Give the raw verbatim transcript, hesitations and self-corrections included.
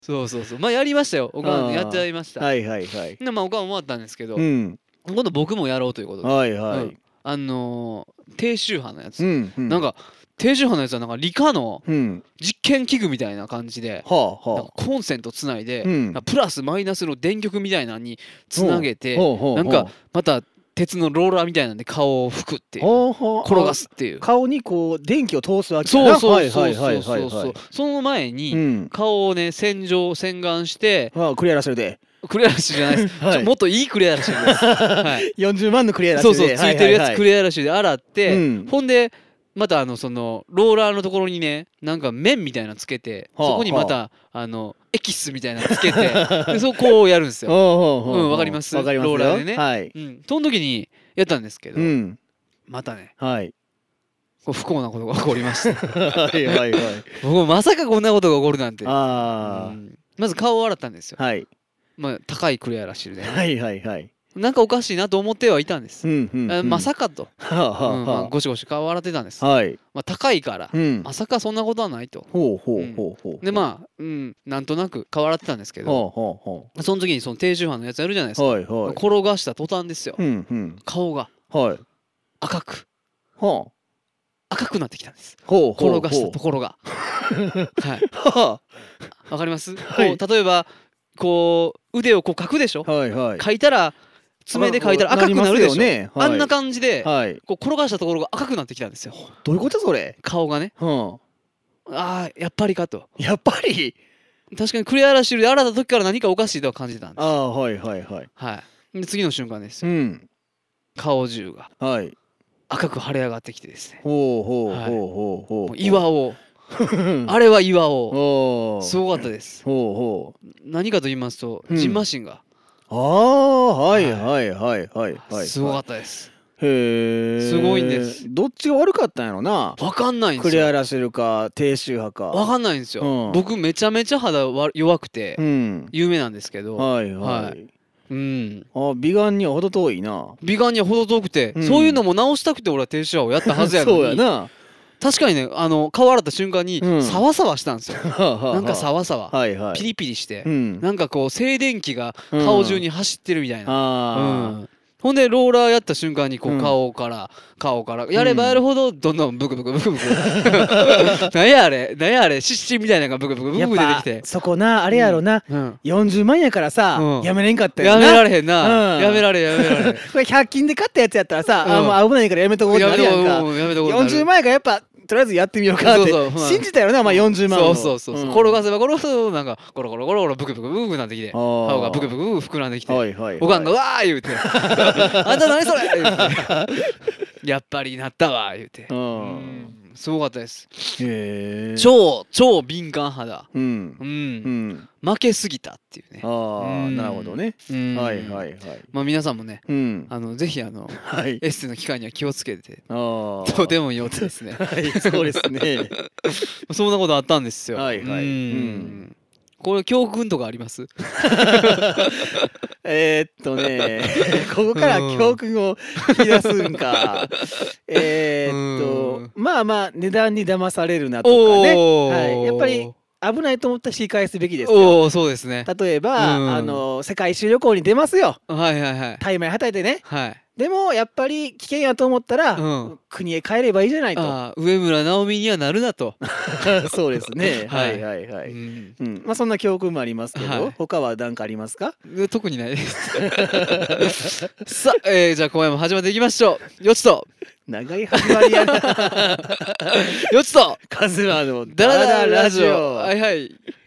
そうそうそう、まあやりましたよ、おかんやっちゃいました。 はいはいはい。 でまあおかん終わったんですけど、 うん。 今度僕もやろうということで、 はいはい。 うん、あのー、低周波のやつ、 うんうん、 なんか低周波のやつはなんか理科のうん実験器具みたいな感じで、 はあはなんかコンセントつないで、 うんプラスマイナスの電極みたいなのにつなげて、 ほうほうほうなんかまた鉄のローラーみたいなんで顔を拭くっていう、 ほうほう転がすっていう。 顔にこう電気を通すわけそうそうそうはいそうはいはいはいはいそう。その前うにん。 顔をね洗浄洗顔して、 ああクリアラシルで。 クリアラッシュじゃないです、 はいちょもっといいクリアラッシュです、はい、 よんじゅうまんのクリアラシルで。 そうそうついてるやつクリリアラッシュで洗って、 うんほんでまたあのそのローラーのところにねなんか面みたいなのつけて、 はあそこにまたあのエキスみたいなのつけてでそこをやるんですよ。 ほうほうほうほううんわかります。 わかりますよローラーでね、 はい。 うん、その時にやったんですけど、 うんまたねはいこう不幸なことが起こりましてはいはいはい僕もまさかこんなことが起こるなんて、 あうんまず顔を洗ったんですよ、 あはいまあ、高いクリアラシルで、ね、 はいはいはいなんかおかしいなと思ってはいたんです、 うんうんうんあまさかと、 はあはうんまあ、 あはゴシゴシ顔を洗ってたんです、 あはいまあ、高いから、 うんまさかそんなことはないと。 ほうほうほうほうでまあ、うん、なんとなく顔洗ってたんですけど、 ほうほうほその時にその低周波のやつやるじゃないですうか、 はいはい転がした途端ですよ、 うんうん顔がはい赤くはあ赤くなってきたんです、 ほうほうほう転がしたところがはいはわかります、 はいこう例えばこう腕をこう描くでしょ、 あはいはい描いたら爪で描いたら赤くなるでしょ、 なりますよねはいあんな感じで、 はいこう転がしたところが赤くなってきたんですよ、 どういうことそれ顔がね。 うんああやっぱりかと。 やっぱり確かにクリアラシルで洗った時から何かおかしいとは感じてたんです。 ああはいはいはいはいで次の瞬間ですよ、 うん顔中がはい赤く腫れ上がってきてですね、 ほうほうはいほうほうほうもう岩をああれは岩をおすごかったです。 ほうほう何かと言いますと、 うんジンマシンがああはいはいはいはいはいすごかったです。 へえすごいんですどっちが悪かったんやろなわかんないんでクすよ。 リアラシルか低周波かわかんないんですよ、 うん僕めちゃめちゃ肌わ弱くてうん有名なんですけど、 はいははいうんあ美顔には程遠いな美顔には程遠くて、 うんそういうのも直したくて俺は低周波をやったはずやのにそうやな確かにねあの顔洗った瞬間にうんサワサワしたんですよ、 ななんかサワサワ、 はいはいピリピリして、 うんなんかこう静電気が顔中に走ってるみたいな、うあんほんでローラーやった瞬間にこううん顔から顔からやればやるほどどんどんブクブクブクブクなんやあれなんやあれ湿疹みたいなのがブクブクブクやっブク出てきてぱそこなあれやろなうんよんじゅうまんやからさうんやめれんかったよやなめられへんな、 うんやめられやめられこれひゃく均で買ったやつやったらさ、 うんあもう危ないからやめとこうってやめなるやんかとこうやめとこうよんじゅうまんやからやっぱとりあえずやってみようかってそうそう信じたよな、まあ、よんじゅうまんそをうそうそうそう、 ん転がせば転がすほどなんかゴロゴロゴロゴロブクブクブクブクなってきてあー顔がブクブクブク膨らんできて、 はいはいはいおかんが「わー!」言うて「あんた何それ!」言うて「やっぱりなったわ」言うて、 ううんんすごかったです。 へえ超超敏感肌、 うんうんうん負けすぎたっていうね。 ああうんなるほどねうんはいはいはいまあ皆さんもねうんあのぜひあのはいエステの機会には気をつけてああとてもよってですねはいそうですねそんなことあったんですよ。 はいはいうんうんこれ教訓とかあります？ えーっとねここから教訓を引き出すんかえーっとまあまあ値段に騙されるなとかねおーはいやっぱり危ないと思ったら引き返すべきですよおおそうですね。 例えば、 うんあの世界一周旅行に出ますよはいはいはい大枚はたいてねはい。 でもやっぱり危険やと思ったら、 うん国へ帰ればいいじゃないとああ上村直美にはなるなと。 そうですねははいいはいはい、 うんうん、まあそんな教訓もありますけど、 はい他は何かありますか特にないです。さあ、えー、じゃあ今夜も始まっていきましょう。よちと長い始まりやなよちとカズマのダラダラダラダララジオ。 ジオはいはい。